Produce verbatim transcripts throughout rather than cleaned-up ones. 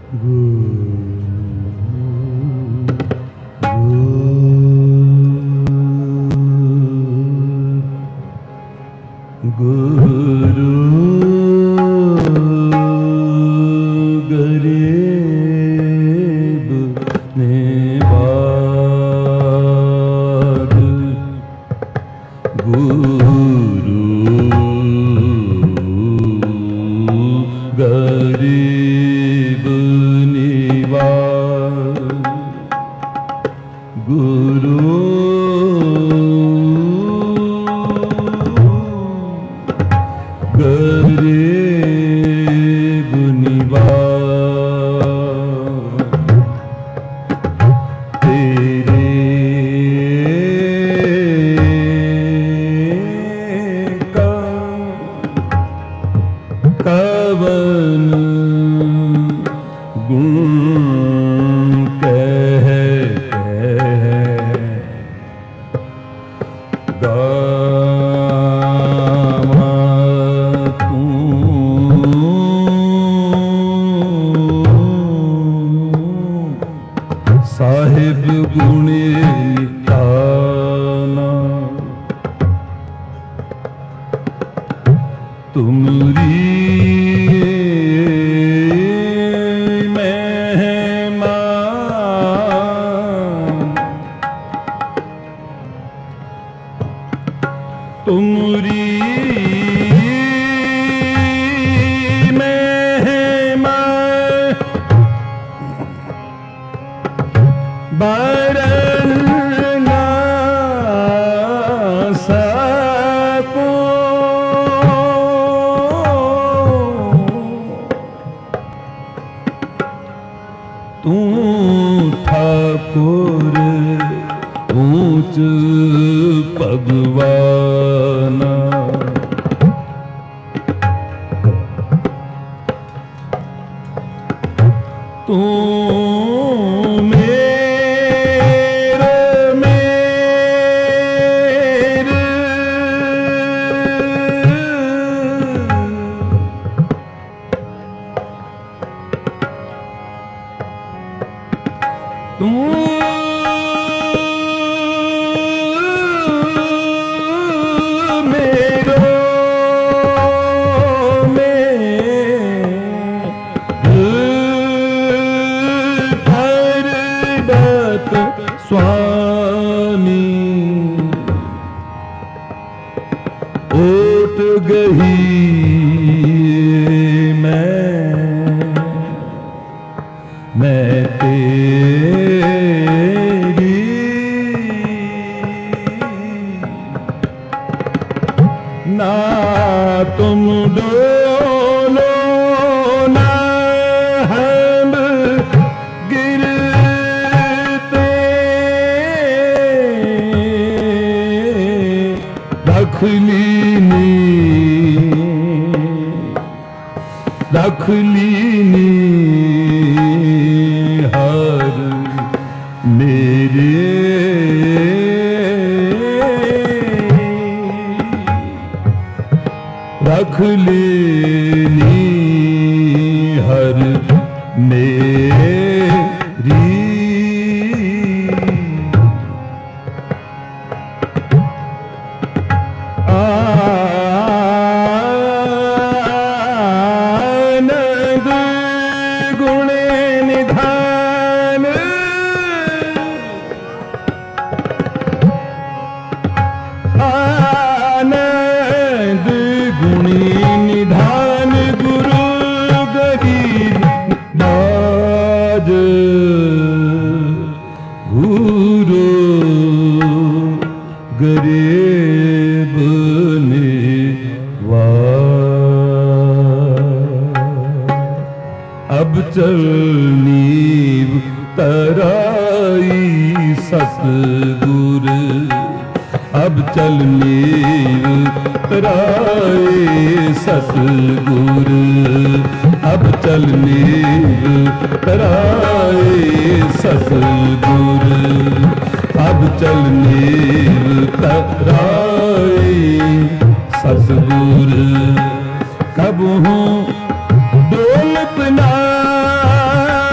कब हूँ डोलत ना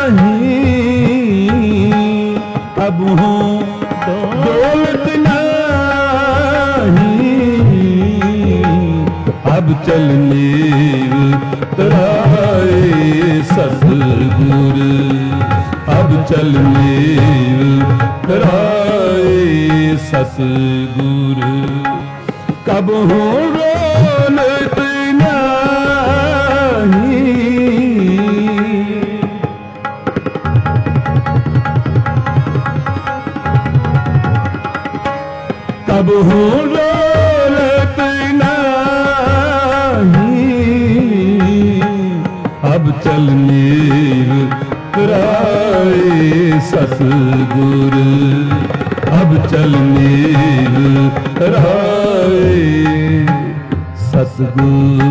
कब हूँ दौलत नहीं, अब चलने तराए सतगुर, अब चलने तराए सतगुर। कब हूँ दौलत अब हूँ दौलत नहीं, अब चलने तराए सतगुर, अब चलने तराए सतगुर।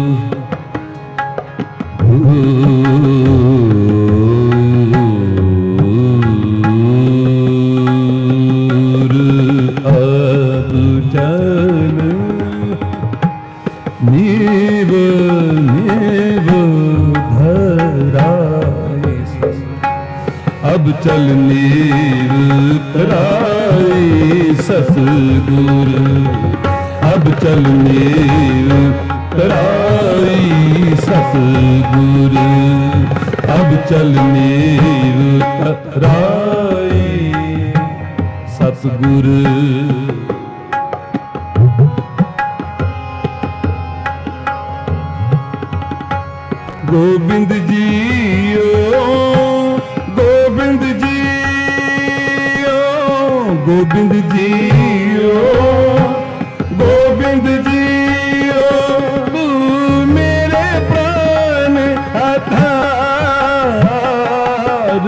नीव नीव धराए, अब चल नीव धराए सतगुर, अब चल नीव धराए सतगुर, अब चल नीव धराए सतगुर। गोविंद जियो गोविंद जियो गोविंद जियो गोविंद जियो, तू मेरे प्राण आधार।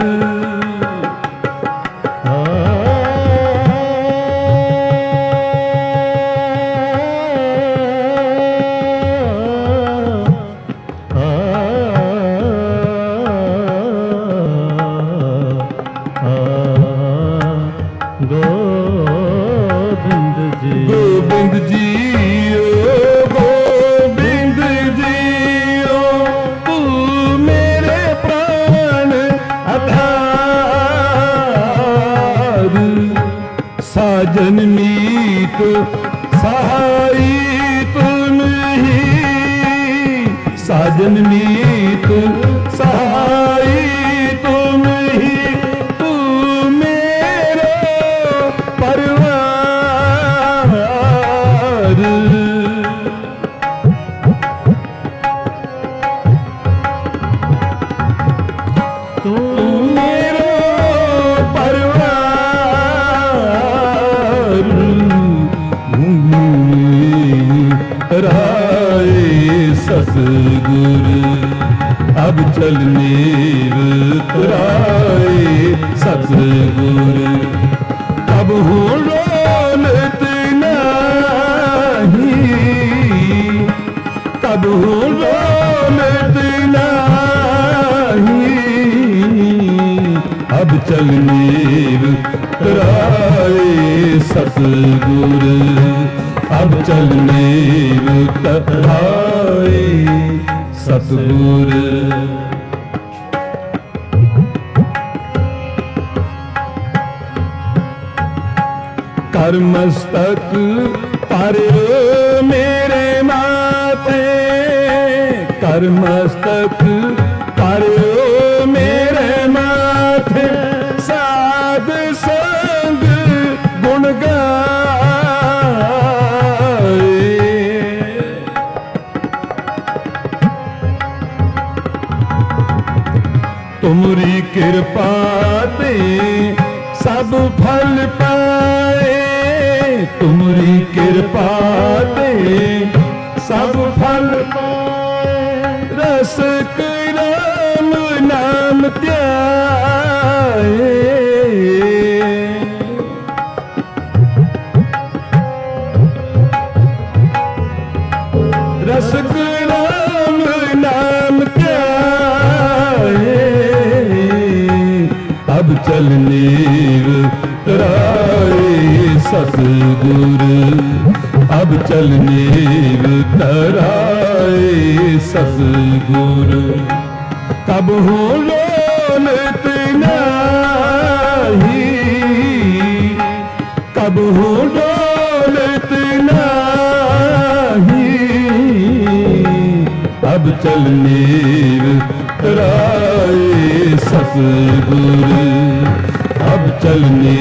गोविंद जियो गोविंद जियो, तू मेरे प्राण आधार। साजन मीत सहाई तुम ही, साजन मीत सहाई तुम ही, तू मेरा परिवार। तू मेरा परिवार। राय सतगुर, अब चलने राय सतगुर। अब हूँ दौलत नहीं, कब हूँ दौलत नहीं, अब चलने तराए सतगुर, अब चलने तराए सतगुर। कर मस्तक पर मेरे माथे, कर मस्तक पर मेरे माथे, साध संग गुण गाए। तुमरी कृपा ते सब फल पाए, तुमरी कृपा ते सब फल पाए। रस राम नाम ध्याए, रस राम नाम ध्याए। अब चलने तराए सतगुर, अब चलने तराए सतगुर। कब हूँ दौलत नहीं, कब हूँ डोलत नाही, अब चलने उतराए सतगुर, अब चलने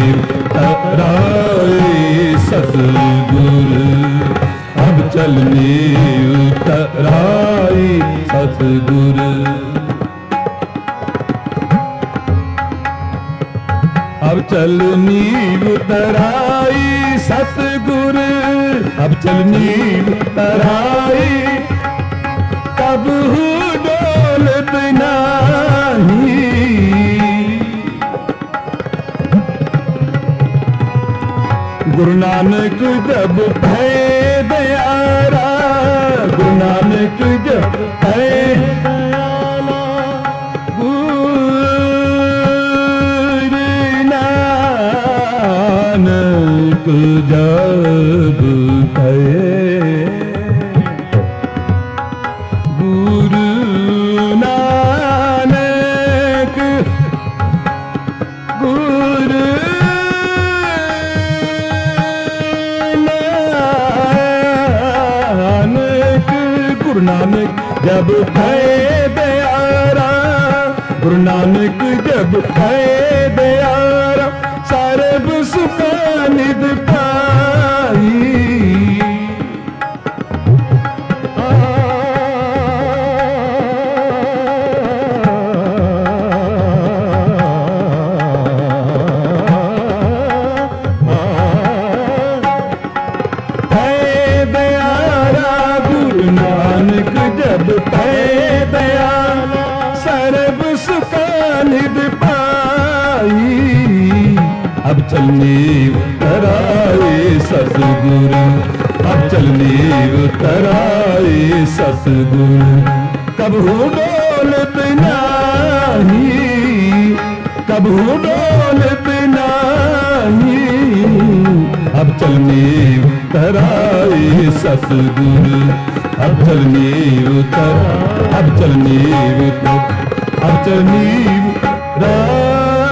उतराए सतगुर, अब चलने उतराए सतगुर। अब चलनी उतराई सतगुर, अब चलनी उतराई, कब हूँ डोलत नाही, गुरु नानक जब भय दयारा, गुरु नानक जब भय दयाला, जब भय, गुरु नानक, गुरु नानक, गुरु नानक जब भय दयारा, गुरु नानक जब भय दयारा, सर्ब सुख निध पाई, भय दयारा गुरु नानक जब भय दयाला, सर्ब सुख निध पाई, अब चलने उतराए सतगुर, अब चलने उतराए सतगुर, कब हूँ डोलत नाही, कब हूँ डोलत नाही, अब चलने उतराए सतगुर, अब चलने उतर, अब चलने उतर, अब चलने उतराए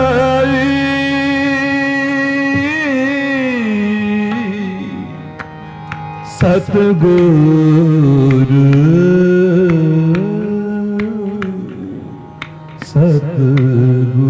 सतगुर, सतगुर।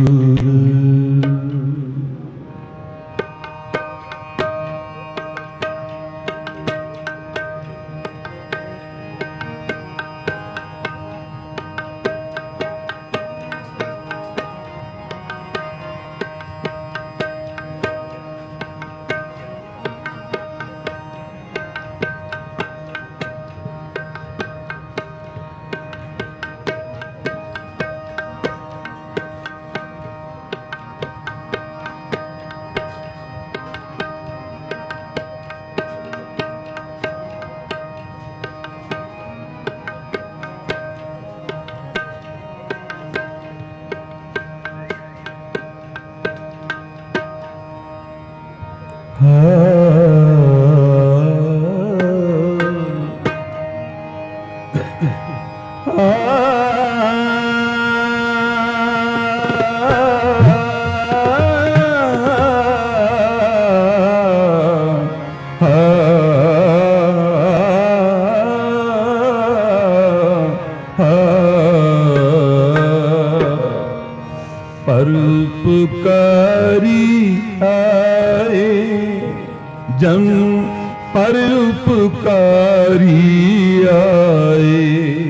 परोपकारी आए जन परोपकारी आए,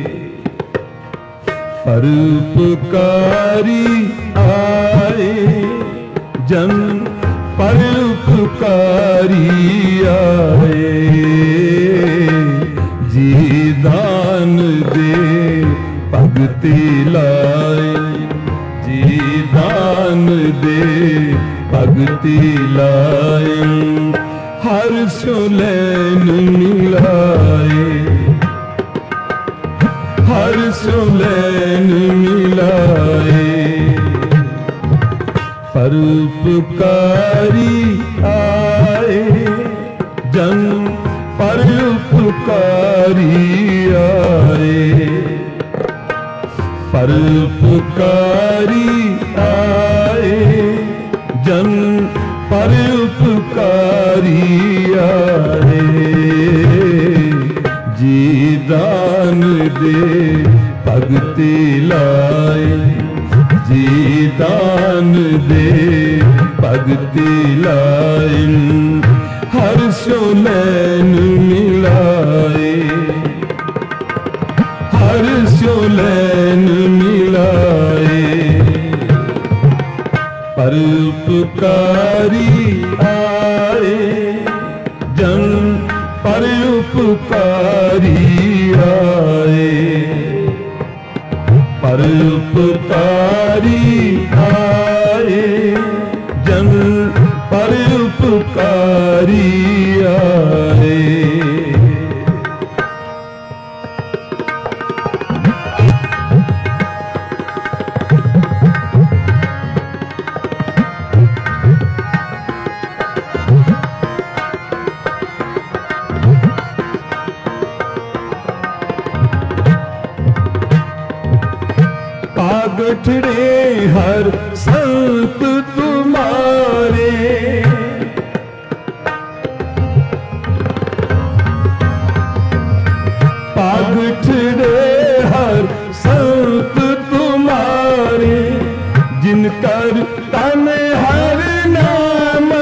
परोपकारी आए जन परोपकारी आए, जी दान दे भगति लाए, जी दान दे भगति लाए, हर सुलैन मिलाए, हर सुलैन मिलाए, परोपकारी आए जन परोपकारी आए, परोपकारी आए जन पर उपकारी आए। जी दान दे भगति लाए, जी दान दे भगति लाए, हर सो लैन मिलाए, हर सो लैन मिलाए। पर उपकारी आए जन पर उपकारी आए, पर उपकारी आए जन पर उपकारी आए। पागठड़े हर संत तुम्हारे, पागठड़े हर संत तुम्हारे, जिनकर तन हर नामा।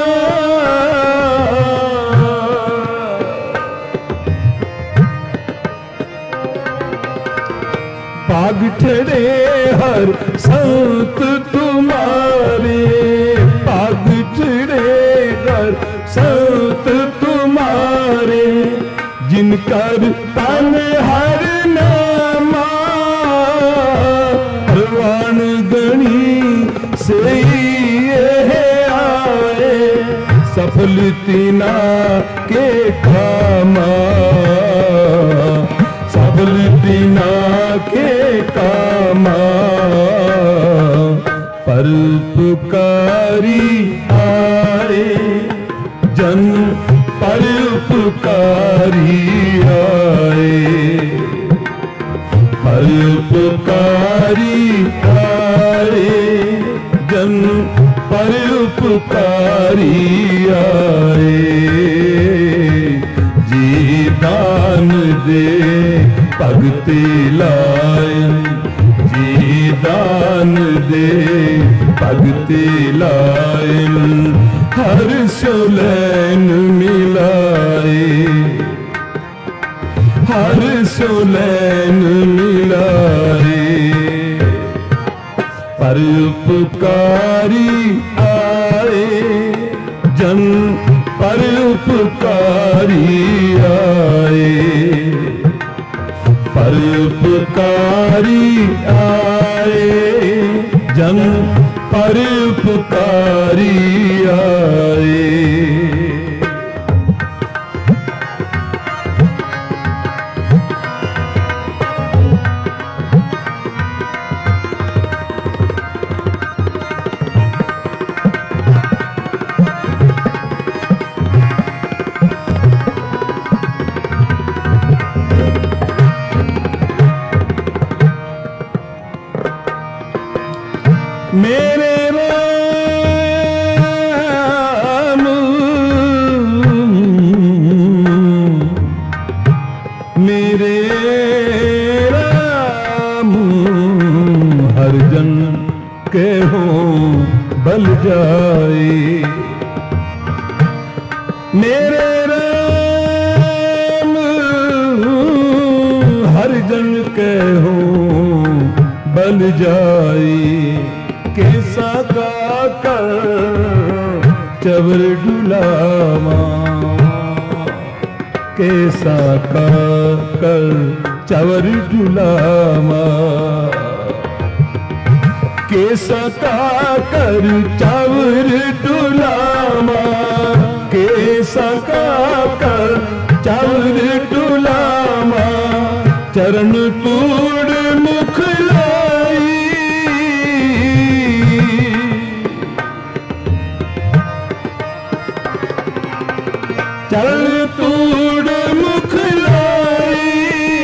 पागठड़े हर संत तुम्हारे, पागठड़े हर संत तुम्हारे, जिनकर तन हर नामा। परवान गणी से ये आए, सफल तीना के कामा, सफल तीना के कामा। पर उपकारी आए जन पर उपकारी आए, पर उपकारी आए जन पर उपकारी आए। जी दान दे भगति लाए, जी दान दे भगति लाए, हर सो लैन मिलाए, हर सो लैन मिलाए। पर उपकारी आए जन पर उपकारी आए, पर उपकारी आए जन पर उपकारी आए। मेरे राम मेरे राम हर जन के हो बल जाए, मेरे राम हर जन के हो बल जाए। कैसा का कर चवर डुलावा, कैसा का कर चवर डुलावा, कैसा का कर चवर डुलावा, कैसा का कर चवर डुलावा। चरण तूड़ मुख लाई, चरण तूड़ मुख लाई,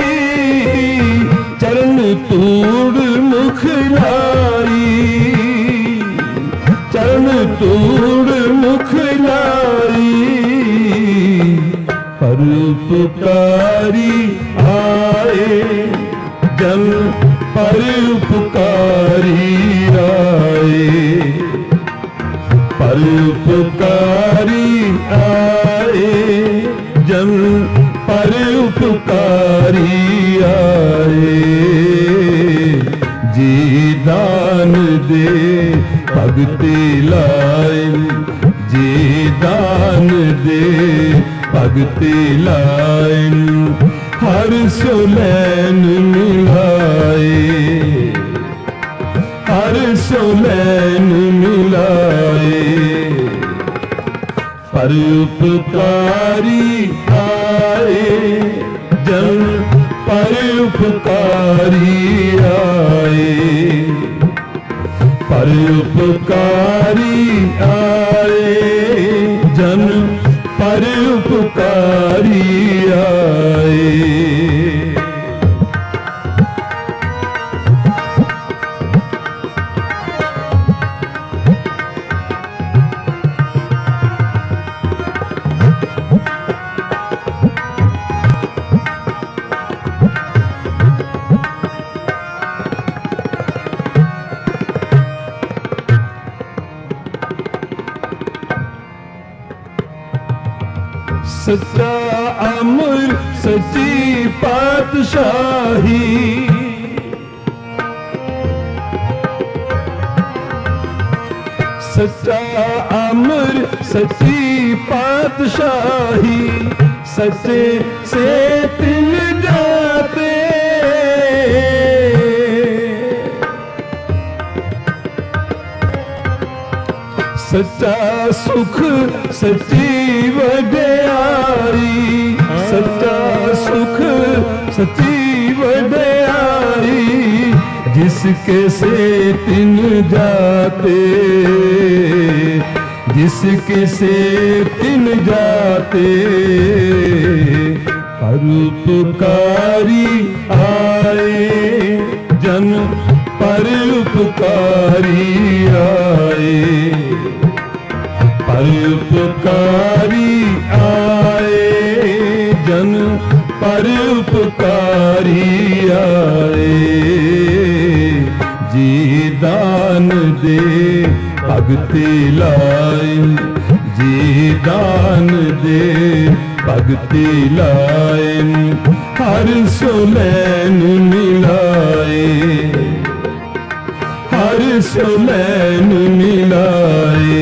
चरण तूड़ मुख लाई, चरण तूड़ मुख परोपकारी आए, जन परोपकारी आए, परोपकारी आए, जन परोपकारी आए। जी दान दे भगति लाए, जी दान दे भगति लाए, हर सुलैन मिलाए, हर सुलैन मिलाए। परोपकारी आए, जन परोपकारी आए, परोपकारी आए, जन परोपकारी आए। सच्चा अमर सच्ची पातशाही, सच्चा अमर सच्ची पातशाही, सच्चे से तिल जाते, सच्चा सुख सच्ची वड्याई, सच्चा सुख सच्ची वड्याई, जिसके से तिन जाते, जिसके से तिन जाते। परोपकारी आए, जन परोपकारी आए, परोपकारी आए, जन परोपकारी आए। जी दान दे भगति लाए, जी दान दे भगति लाए, हर सुलैन मिलाए, हर सुलैन मिलाए।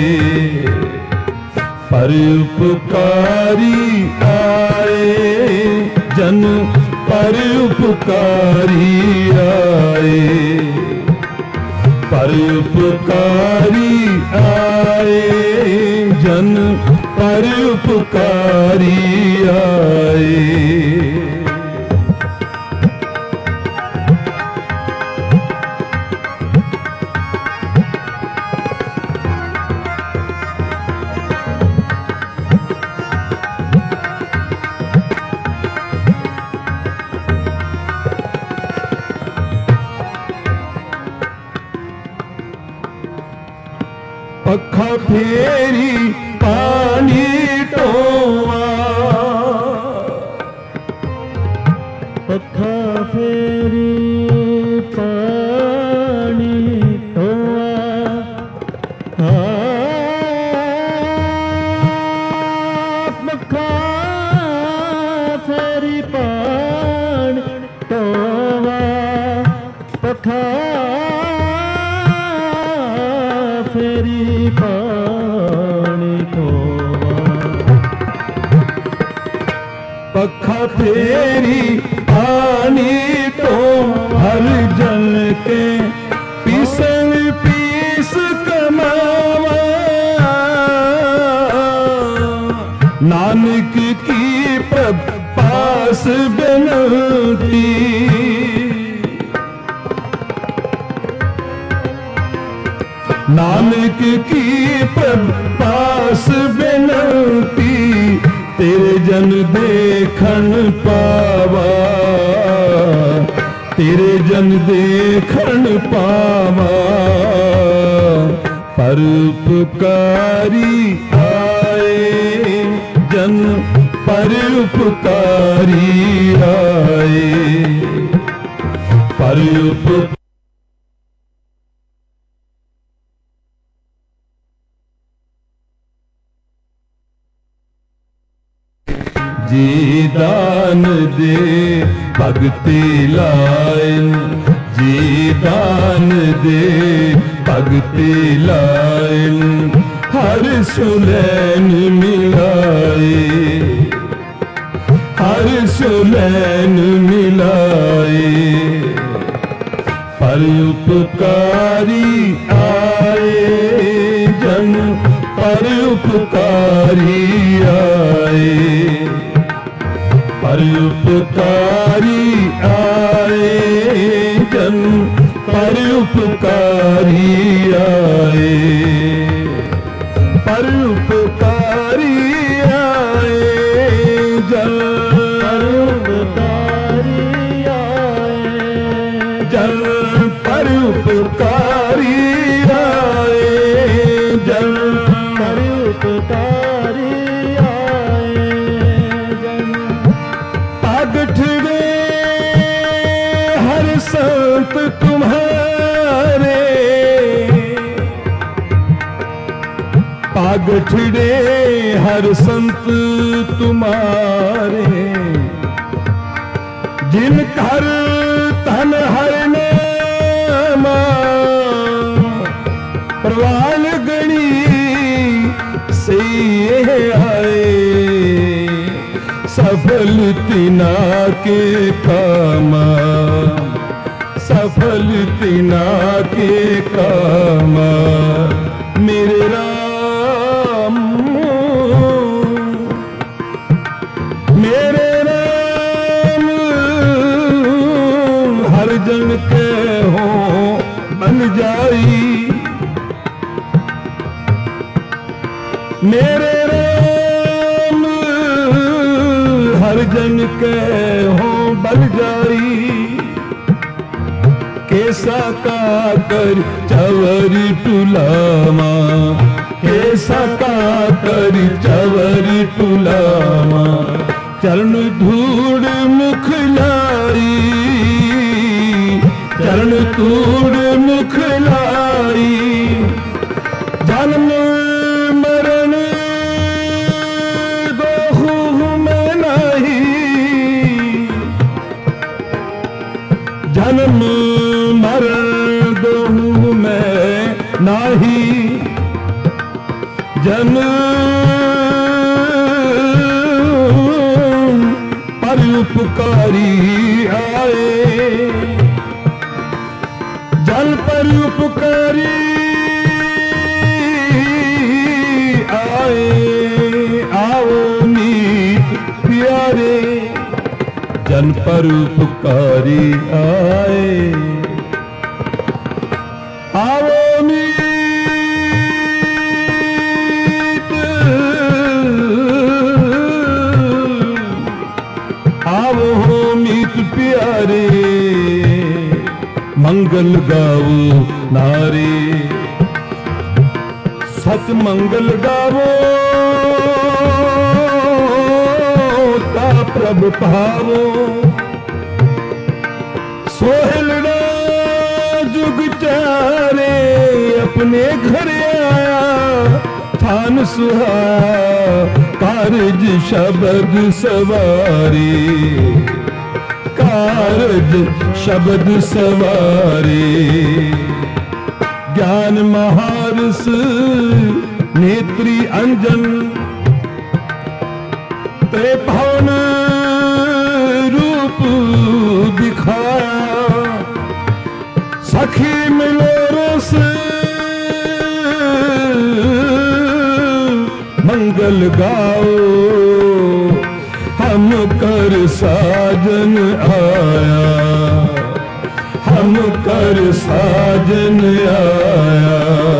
परोपकारी आए, जन परोपकारी आए, परोपकारी आए, जन परोपकारी आए। पखा फेरी पानी टोवा, पखा फेरी पानी टोवा, पखा फेरी पानी टोवा, पखा फेरी पानी टोवा, पखा फेरी पानी तो हर जन के पीसन पीस कमावा, नानक की प्रभ पास बिनती, नानक की प्रभ पास बिनती, तेरे जन देखन पावा, तेरे जन देखन पावा। परोपकारी आए, जन पर उपकारी आए, पर उपकारी जी दान दे भगति लाइन, जी दान दे भगति लाइन, हर सुलैन मिलाए, हर सुलैन मिलाए, पर उपकारी आए जन, पर उपकारी आए, पर उपकारी आए जन, पर उपकारी आए, पर उपकारी आए जन, पर उपकारी आए जन, पर उपकारी आए जन, पर उपकारी आए जन। पागठ रे हर संत तुम्हारे, पागठ रे हर संत तुम्हारे, जिन घर धन हर नामा, प्रवान गणी से आए, सफल तिना के कामा, सफल तिना के कामा, मेरे राम मेरे राम, हर जन के हो बन जाई, मेरे राम हर जन के हो बल जाई, कैसा का कर चवरी टुलामा, कैसा का कर चवरी टुलामा, चरण धूड़ मुख लाई, चरण धूड़ मुख लाई, जन्म मरण गोहु में नहीं, जन्म मरण गोहु में नहीं, जन्म पर उपकारी आए, जल पर उपकारी आए, आओ मीत प्यारे, जन पर उपकारी आए, आओ मीत आओ मीत प्यारे, मंगल गाओ नारे, सत मंगल गावो ता प्रभ पावो, सोहलड़ा जुग चारे, अपने घर आया थान सुहाया, कारज शब्द सवारी, कारज शब्द सवारी, ज्ञान महारस नेत्री अंजन, ते भवन रूप दिखाया, सखी मिलो रस मंगल गाओ, हम कर साजन आया, हम कर साजन आया,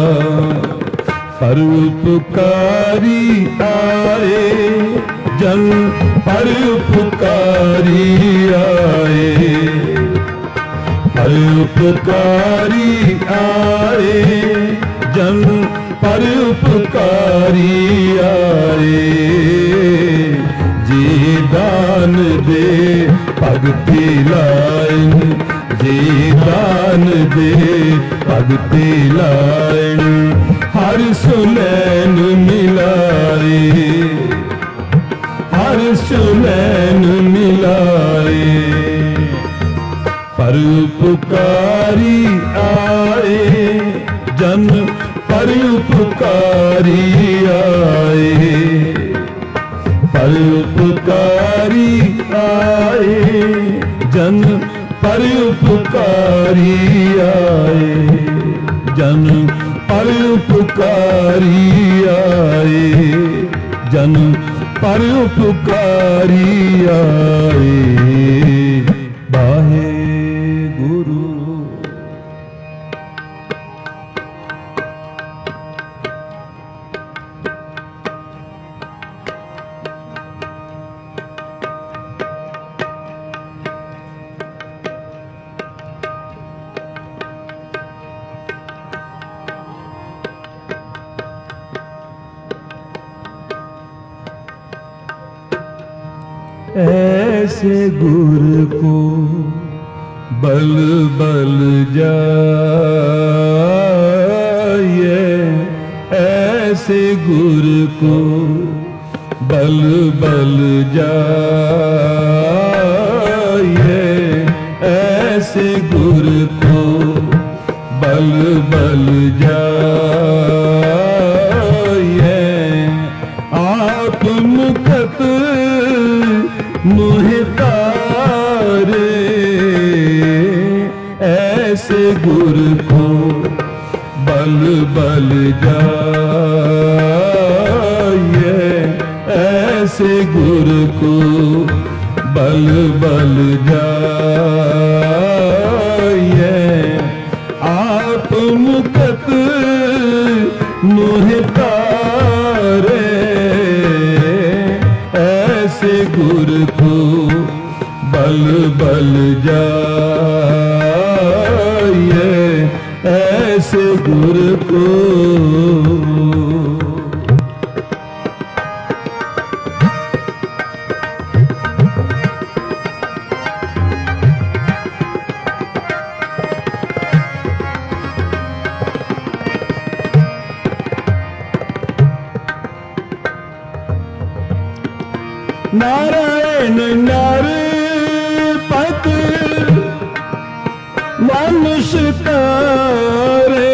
पर उपकारी आए जन, पर उपकारी आए, पर उपकारी आए जन, पर उपकारी आए, जी दान दे भगति लाइन, जी दान दे भगति लाइन, हर सुनैन मिलाए, हर सुनैन मिलाए। परोपकारी आए जन, परोपकारी आए, परोपकारी आए जन, परोपकारी आए जन, परोपकारी आए जन, परोपकारी आए। वाहे गुरु। ऐसे गुर को बल बल जाए, ऐसे गुर को बल बल जाए, ऐसे गुर को बल बल जाए। आत्मगत मोह तारे, ऐसे गुर को बल बल जाए, ऐसे गुर को बल बल जाए। आत्मगत मोह तारे, ऐसे गुर को बल बल जाए, ऐसे गुर को। नारायण नरपत नमस्कारे,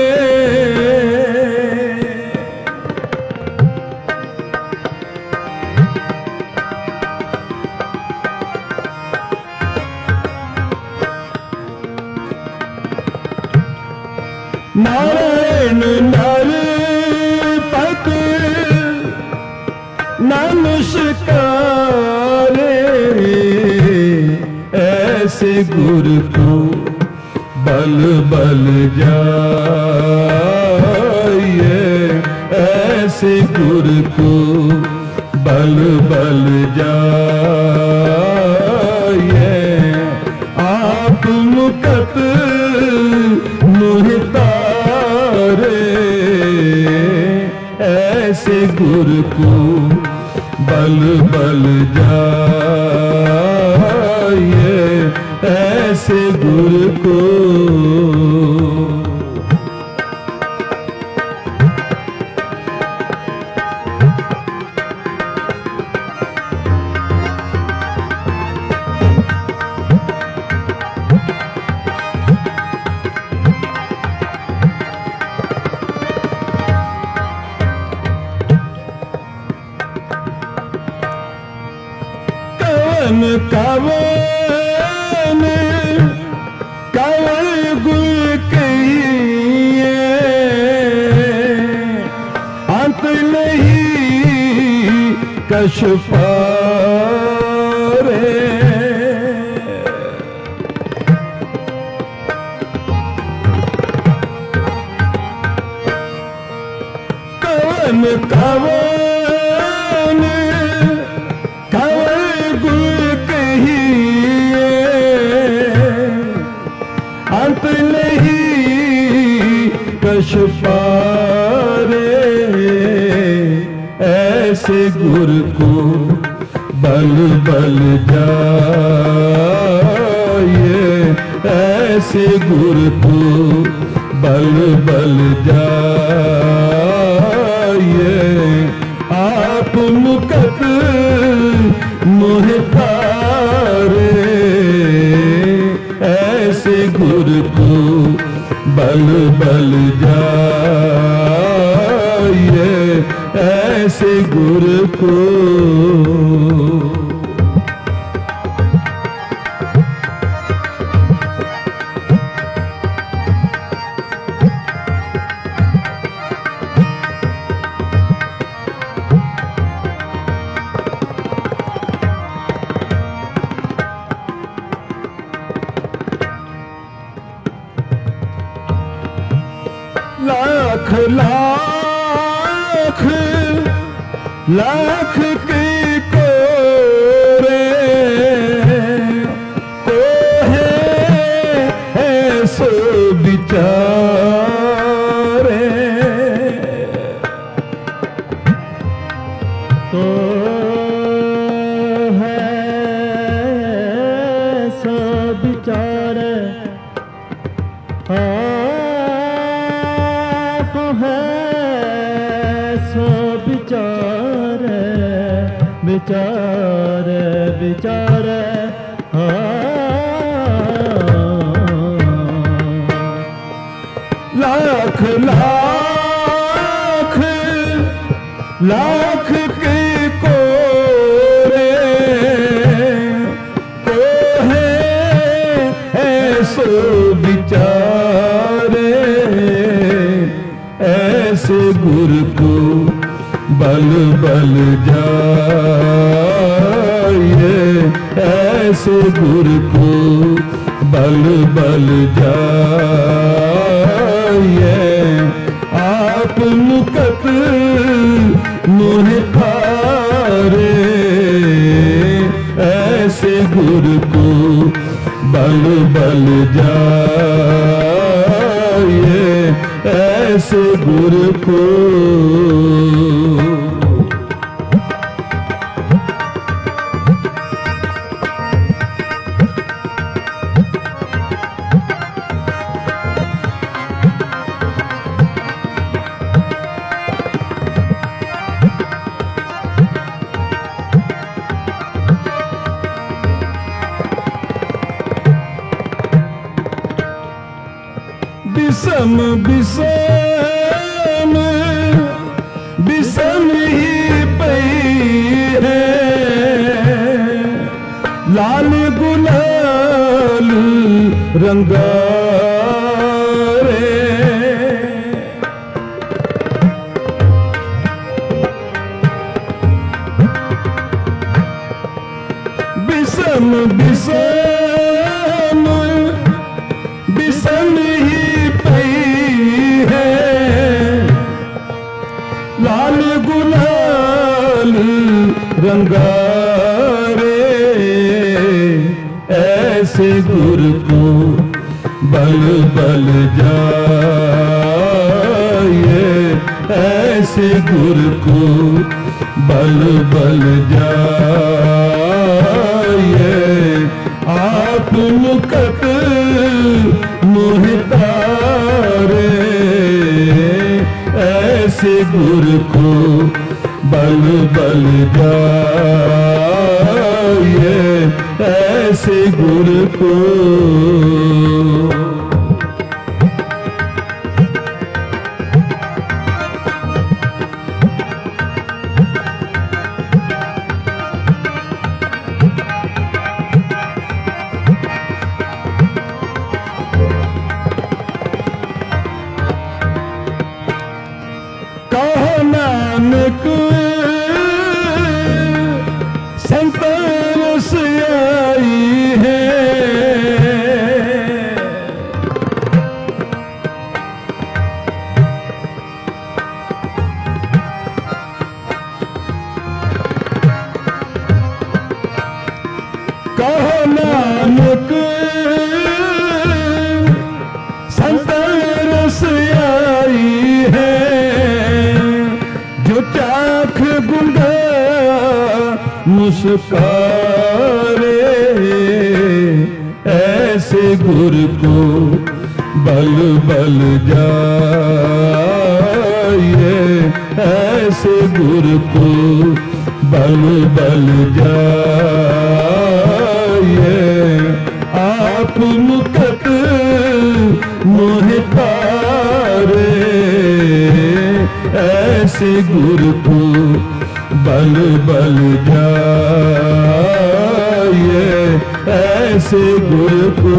नारायण नरपत नमस्कारे, ऐसे गुर को बल बल जाए, ऐसे गुर को बल बल जाए। आत्मगत मोह तारे, ऐसे गुर को बल बल जाए, ऐसे गुर को। कवन कवन गुर कहिए, अंत नहीं कछ पारे। कवन कवन कवन गुर कहिए, अंत नहीं कछ पारे। ऐसे गुर को बल बल जाए ऐसे गुरु को बल बल जाए आप मुकत मोहतारे ऐसे गुरु को बल बल जाए ऐसे गुरु को लाख लाख लाख की कोरे को है ऐसो बिचारे तो है सो बिचारे आप है सो बिचारे बिचारे बिचारे लाख लाख लाख के कोरे को है ऐसो बिचारे ऐसे गुरु को बल बल जाए ऐसे गुरु को बल बल जाए आप मुकत मोहतारे ऐसे गुरु को बल बल जाए ऐसे गुरु को बिसम बिसम बिसम ही पई है लाल गुलाल रंगारे बिसम बिसम बिसम ही लाल गुलाल रंगारे ऐसे गुरु को बल बल जाए ऐसे गुरु को बल बल जाए आप मुकत मोहतारे ऐसे गुरु को बल बल जाए ऐसे गुरु को नानक संतान से आई है मुस्कारे, ऐसे गुर को बल बल जाइए, ऐसे गुर को बल बल जाइए। आप मुकत मोहि तारे, ऐसे गुर को बल बल जाइए, ऐसे गुर को,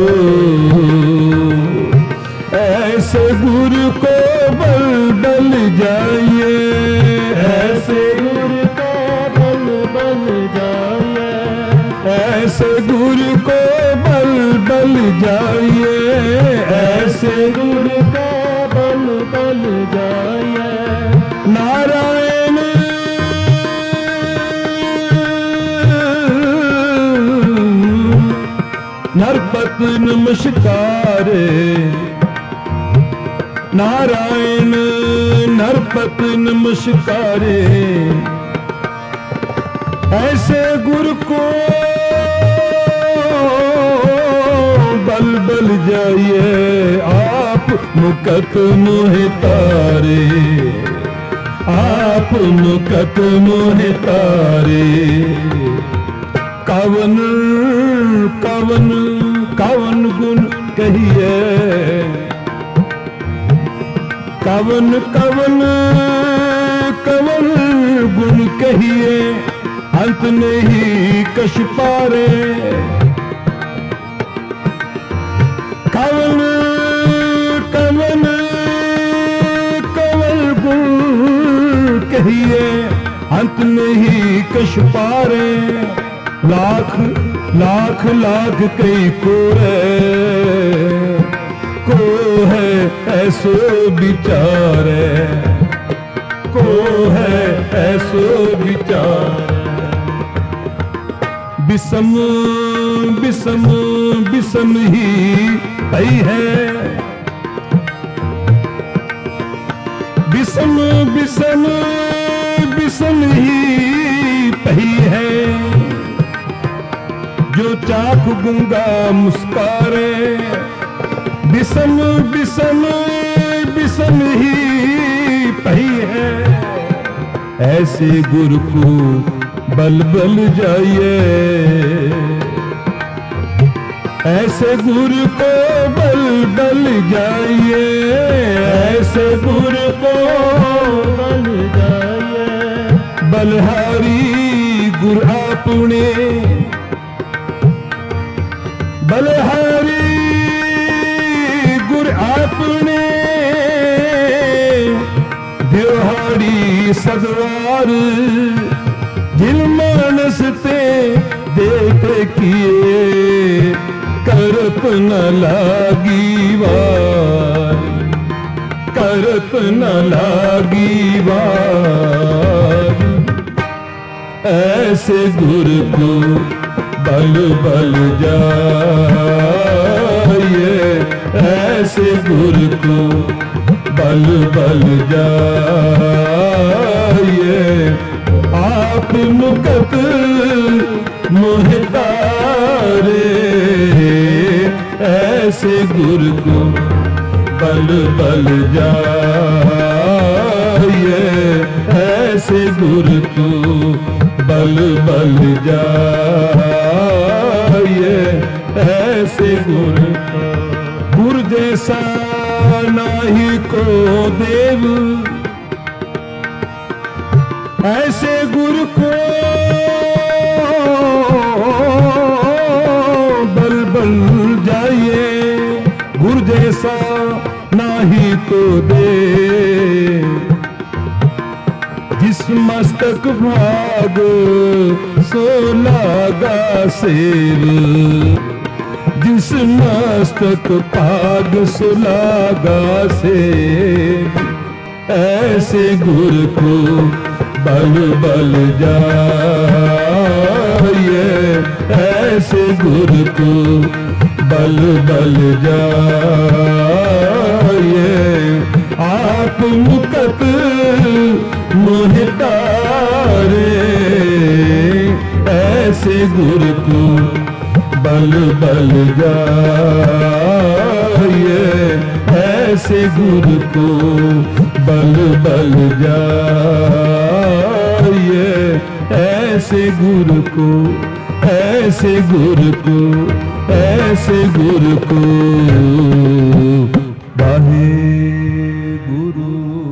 ऐसे गुर को बल बल जाइए, ऐसे गुर को बल बल जाइए, ऐसे गुर को बल बल जाइए, ऐसे गुर को बल बल जाइए। नारायण नरपत नमस्कारे, नारायण नरपत नमस्कारे, ऐसे गुर को बल बल जाइए। आप मुकत मोहि तारे, आप मुकत मोहि तारे। कवन कवन कवन गुण कहिए, कवन कवन कवन गुण कहिए, अंत नहीं कछ पारे। कवन कवन कवन गुण कहिए, अंत नहीं कछ पारे। लाख लाख लाख कई को है, को है ऐसो विचारे, को है ऐसो विचार। विषम विषम विषम ही पई है, विषम विषम विषम ही पई है। जो चाक गूंगा मुस्कारे, विषम विषम विषम ही पई है। ऐसे गुरु को बल बल जाइए, ऐसे गुरु को बल बल जाइए, ऐसे गुरु को बल जाइए। बलहारी गुरु आपने, बलहारी गुर आपने, दिहाड़ी सदवार जिन मानस ते देख किए, करत न लागी वार, करत न लागी वार। ऐसे गुर को बल बल जाइए, ऐसे गुर को बल बल जाइए। आप मुकत मोहि तारे, ऐसे गुर को बल बल जाइए, ऐसे गुर को बल बल जाइए, ऐसे गुर को। गुर जैसा नाही को देव, ऐसे गुरु को बल बल जाइए। गुरु जैसा नाही को दे, जिस मस्तक भाग सो लागा सेव, जिस मस्तक भाग सो लागा सेव। ऐसे गुरु को बल बल जाइए, ऐसे गुरु को बल बल जाइए। आप मुकत मोहि तारे, गुर को बल बल जाए, ऐसे गुर को बल बल जाए, ऐसे गुर को, ऐसे गुर को, ऐसे गुर को वाहे गुरु।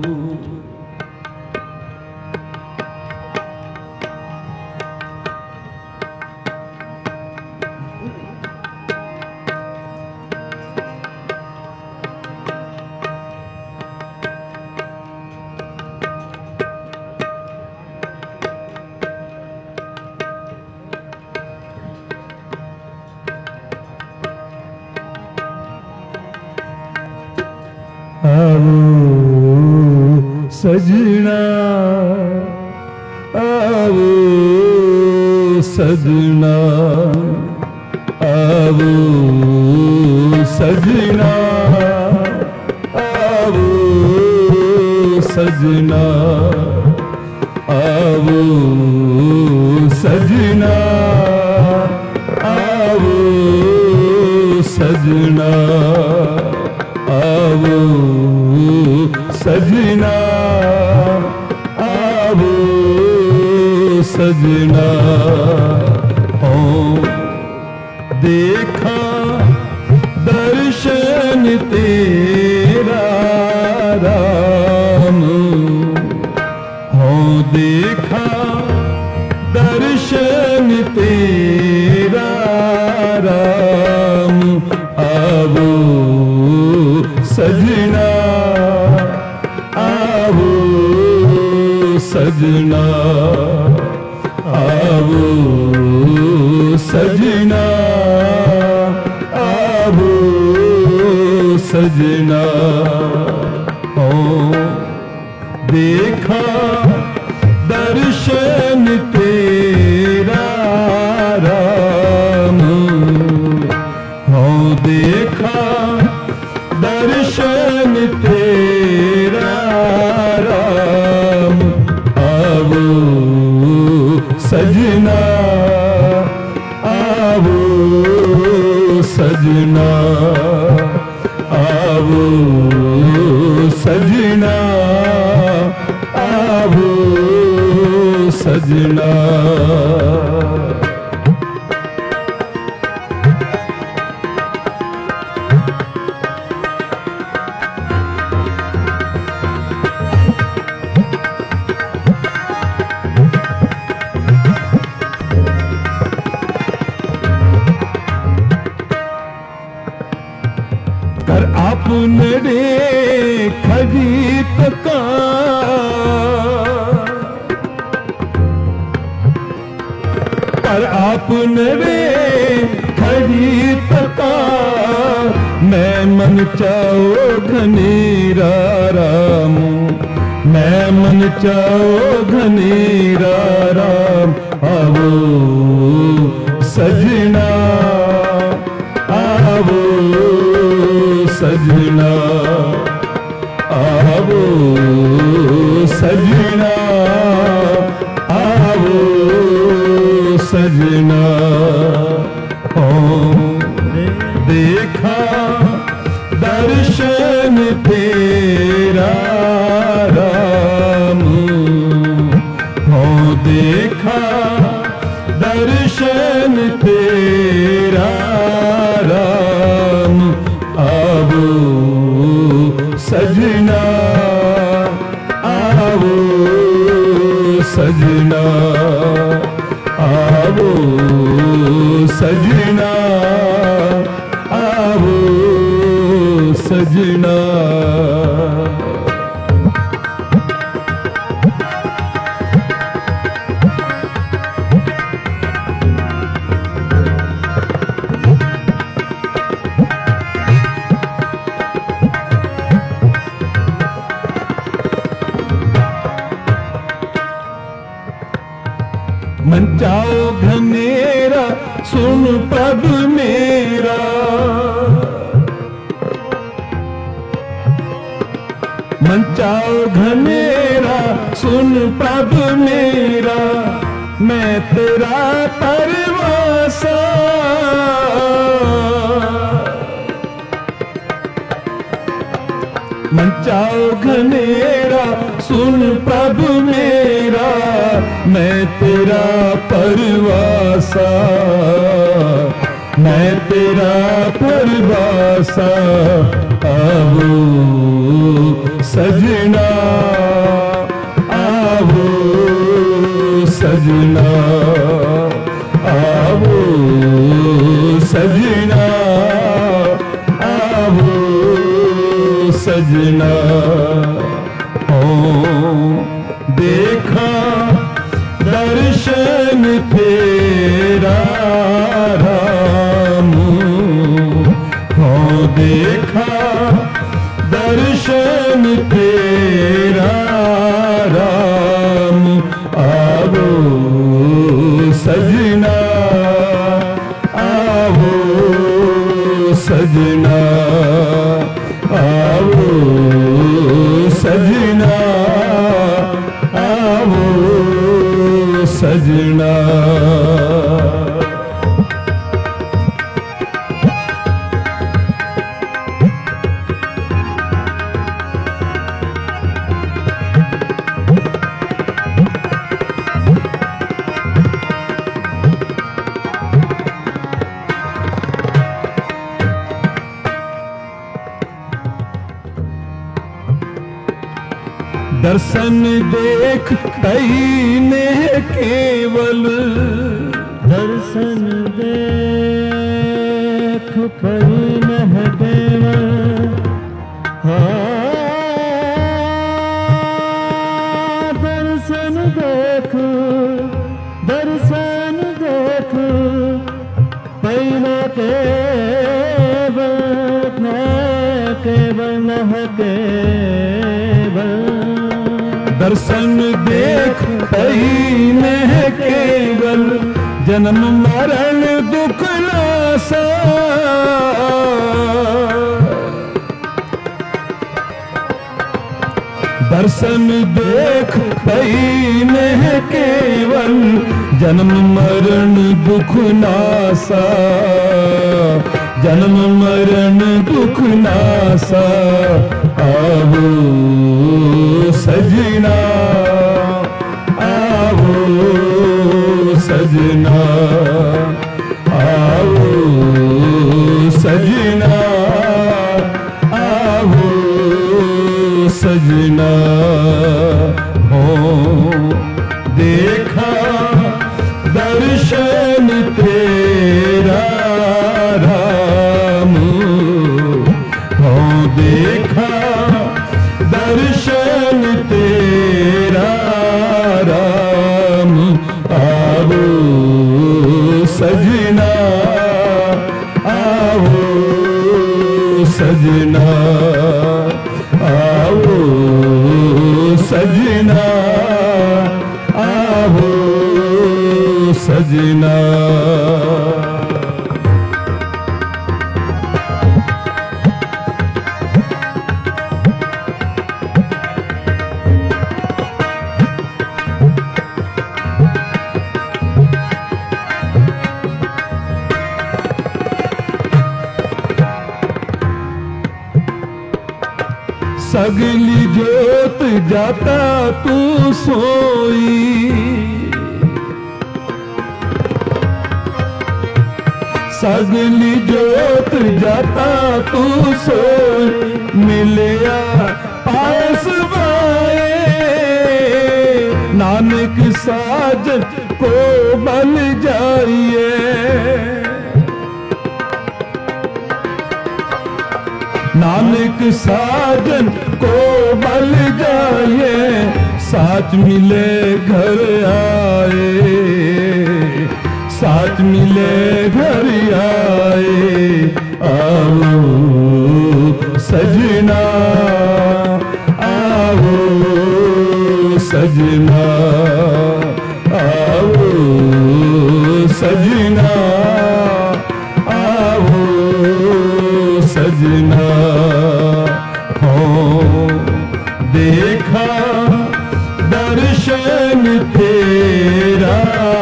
आओ सजना, आओ सजना, आओ सजना, आओ सजना, आओ सजना, आओ सजना, आओ सजना, आओ सजना। हो देखा दर्शन तेरा राम, हो देखा दर्शन तेरा राम। आओ सजना, आओ सजना, आओ सजना, आओ सजना। हो देखा दर्शन तेरा राम, हो देखा दर्शन तेरा राम। आओ सजना, आओ सजना, आओ सजना, आओ सजना। कर आपने रे खरीद का, पर आपने रे खरीद का, मैं मन चाओ घनेरा राम, मैं मन चाओ घनेरा राम। आओ सजना, आओ सजना, आओ सजना, आओ सजना। हो देखा दर्शन तेरा राम, हो देखा दर्शन तेरा राम। आओ सजना, आओ सजना, आओ सजना, आओ सजना। मन चाओ घनेरा सुन प्रभ मेरा, मन चाओ घनेरा सुन प्रभ मेरा। मैं तेरा परवासा। मन चाओ घनेरा सुन प्रभु मेरा, मैं तेरा परवासा, मैं तेरा परवासा। आवो सजना, आवो सजना, आवो सजना, आवो सजना। ओ देखा दर्शन तेरा राम, हो देखा दर्शन तेरा राम। आवो सजना, आवो सजना, आवो सजना, आवो सजना। दर्शन देख कई ने केवल, दर्शन देख कई न केवल। हाँ दर्शन देख, दर्शन देख कई न केवल, न केवल न केवल। दर्शन देख कई ने केवल, जन्म मरण दुख नासा। दर्शन देख कई ने केवल, जन्म मरण दुख नासा, जन्म मरण दुख नासा। आवो सजना, आवो सजना, आवो सजना, आवो सजना। हो देखा दर्शन तेरा राम, हो देखा दर्शन तेरा राम। आवो सजना, आवो सजना, आवो सजना, आवो सजना। सगली जोत जाता तू सोई, सगली जोत जाता तू सोई। मिलिया पास बाए नानक साजन को बल जाइए। नानक साजन को बल जाइए, साथ मिले घर आए, साथ मिले घर आए। आओ सजना, आओ सजना, आओ सजना, आओ सजना। हो देखा दर्शन तेरा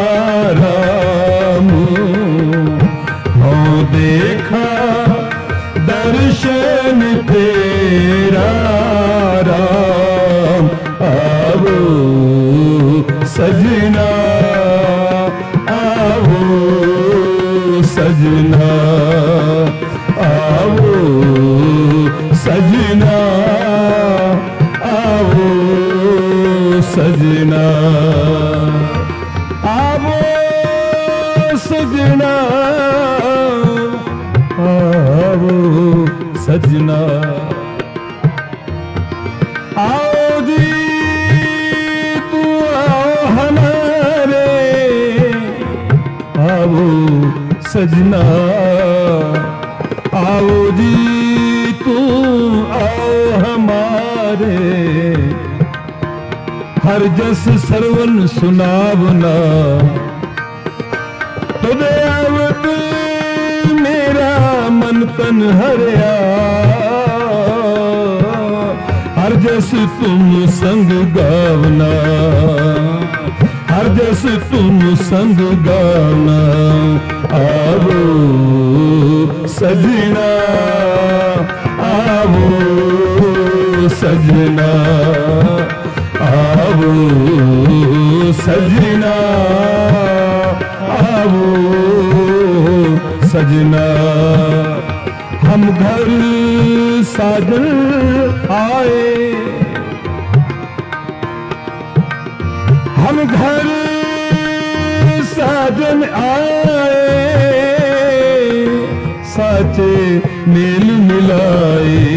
सजना आओ सजना आओ सजना आओ सजना आओ सजना आओ जी तू आओ हमारे आओ सजना आओ जी तू आओ हमारे हर जस सरवन सुनावना तुझे आवत मेरा मन तन हरिया हर जस तुम संग गावना हर जस तुम संग गावना आओ सजना आओ सजना आओ सजना आओ सजना हम घर साजन आए हम घर साजन आए साचे मेल मिलाए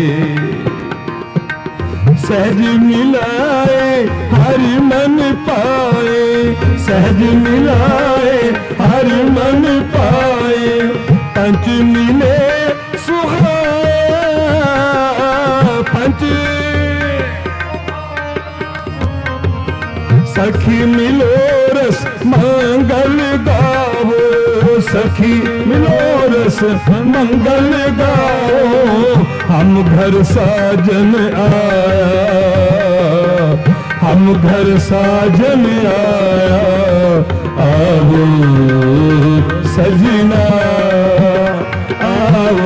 सहज मिलाए हर मन पाए सहज मिलाए हर मन पाए पंच मिले सुहा पंच सखी मिलो रस मंगल गाओ सखी मिलो रस मंगल गाओ हम घर साजन आया हम घर साजन आया आओ सजना आओ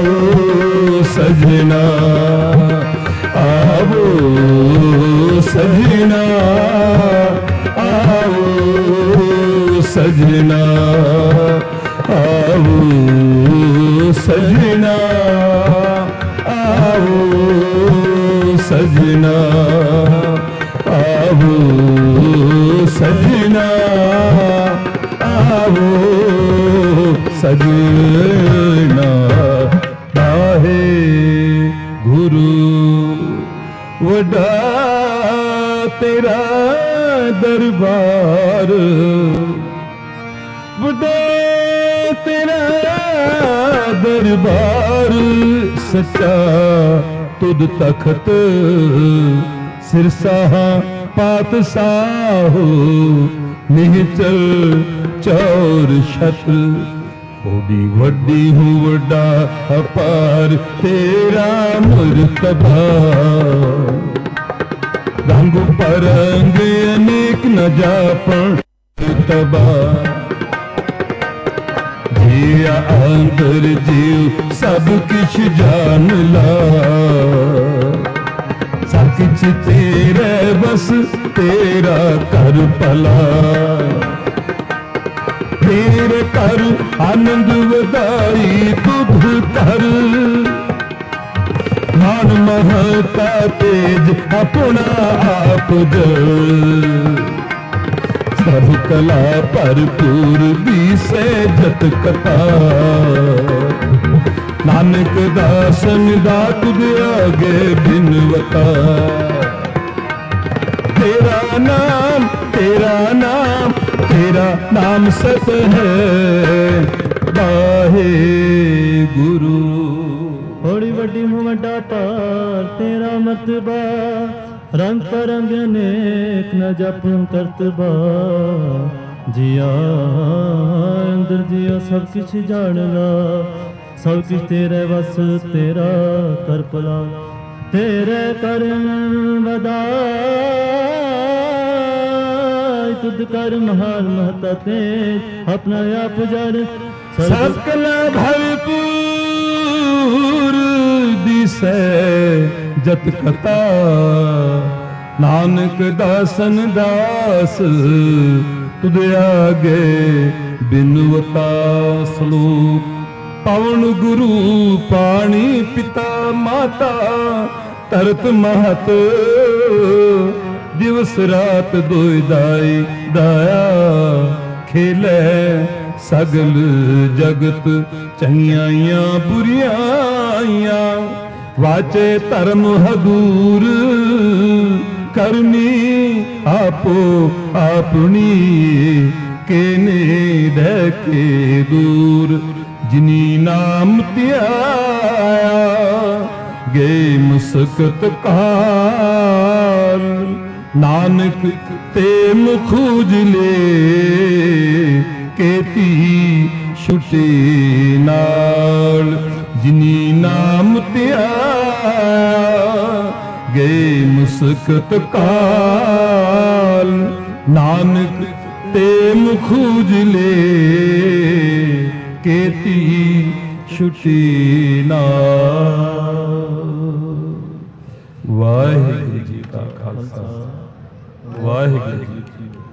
सजना आओ सजना आओ सजना आओ सजना आओ सजना आओ सजना आओ सजना राहे गुरु वडा तेरा दरबार वडा तेरा दरबार सच्चा तुद तखत सिरसा पातशाह निहचल चौर छत ओडी वड्डी हूँ वड्डा अपार तेरा मुर्तबा रंग परंग अनेक न जापण तबा जिया अंतर जीव सब किछ जान ला सब किछ तेरे बस तेरा कर भला तेरे कर आनंद वदाई तुध कर मान महता तेज अपना आप जल सब कला भरपूर भी से जत कथा नानक दासन दा तुझ आगे बिनवता तेरा नाम तेरा नाम तेरा नाम सत है वाहे गुरु थोड़ी वड्डी हूँ वड्डा पार तेरा मतबा रंग परंग अनेक न जपन करतबा जिया अंदर जिया सब किछ जानना सब किछ तेरे वस तेरा कर भला तेरे करम वदाई तुद कर महान महता तेज अपना आप जड़ सब कला भरपूर दिसे जत कथा नानक दासन दास तुद आगे बिनवता श्लोक ਪਵਨ ਗੁਰੂ ਪਾਣੀ ਪਿਤਾ ਮਾਤਾ ਧਰਤ ਮਹਤ ਦਿਵਸ ਰਾਤ ਦੋਇ ਦਾਈ ਦਾਇਆ ਖੇਲੇ ਸਗਲ ਜਗਤ ਚੰਗਿਆਈਆਂ ਬੁਰੀਆਈਆਂ ਵਾਚੇ ਧਰਮ ਹਦੂਰ ਕਰਨੀ ਆਪੋ ਆਪਣੀ ਕੇਨੇ ਰਹਿ ਕੇ ਦੂਰ ਜਿਨੀ ਨਾਮ ਧਿਆਇਆ ਗਏ ਮੁਸਕਤ ਕਾਰ ਨਾਨਕ ਤੇ ਮੁਖੂਜ ਲੈ ਕੇਤੀ ਛੁਟੇ ਨਾਲ ਜਿਨੀ ਨਾਮ ਧਿਆਇਆ ਗਏ ਮੁਸਕਤ ਕਾਲ ਨਾਨਕ ਤੇ ਮੁਖੂਜ ਲੈ ਕੇਤੀ ਛੁਟੀ ਨਾਲ। ਵਾਹਿਗੁਰੂ ਜੀ ਕਾ ਖਾਲਸਾ ਵਾਹਿਗੁਰੂ ਜੀ ਕੀ ਫਤਿਹ।